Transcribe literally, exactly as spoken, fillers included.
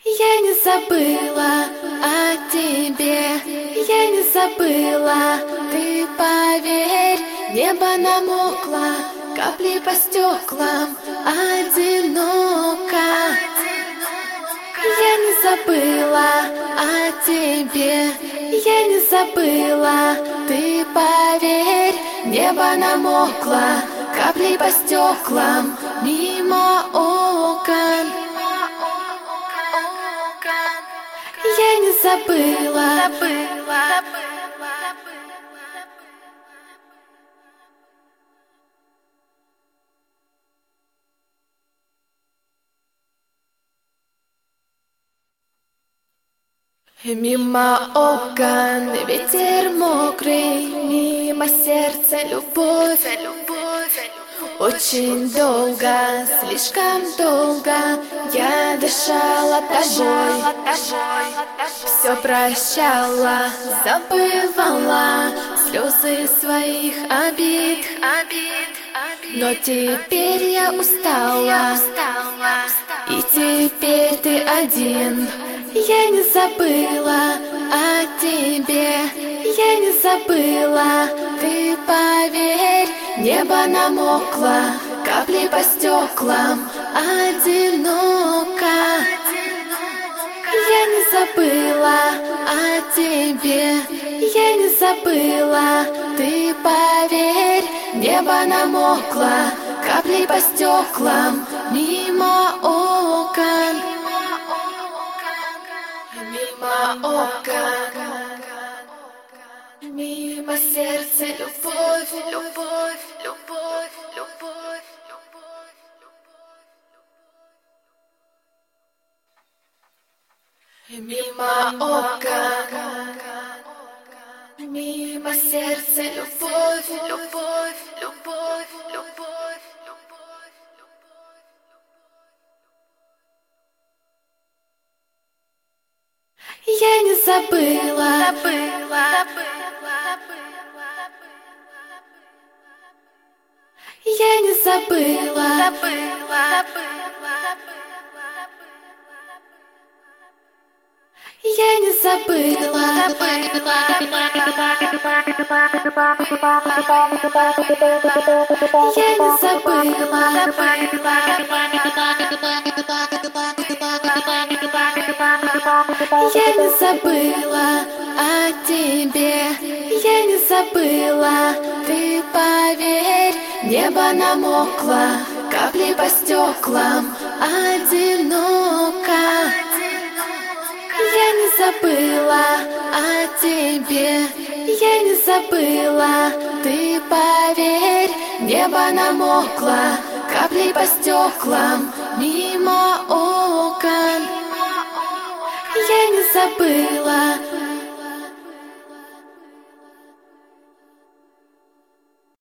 Я не забыла о тебе, я не забыла, ты поверь, небо намокло, капли по стеклам, одиноко. Я не забыла о тебе, я не забыла, ты поверь, небо намокло, капли по стеклам, мимо окон. Я не забыла, забыла, мимо окон ветер мокрый, мимо сердца любовь, любовь. Очень долго, слишком долго я дышала тобой, все прощала, забывала слезы своих обид, но теперь я устала, и теперь ты один. Я не забыла о тебе, я не забыла, ты поверь, небо намокло, капли по стеклам, одиноко. Я не забыла о тебе, я не забыла, ты поверь, небо намокло, капли по стеклам, мимо окон. Мимо окон, мимо сердца любовь, любовь, любовь, любовь, любовь. Мимо окон, мимо сердца любовь, любовь, любовь, любовь. Я не забыла, забыла, я не забыла, забыла, я не забыла, забыла, я не забыла, я не забыла о тебе, я не забыла, ты поверь, небо намокло, капли по стеклам, одиноко. Я не забыла о тебе, я не забыла, ты поверь, небо намокло, капли по стеклам, мимо окон. Я не забыла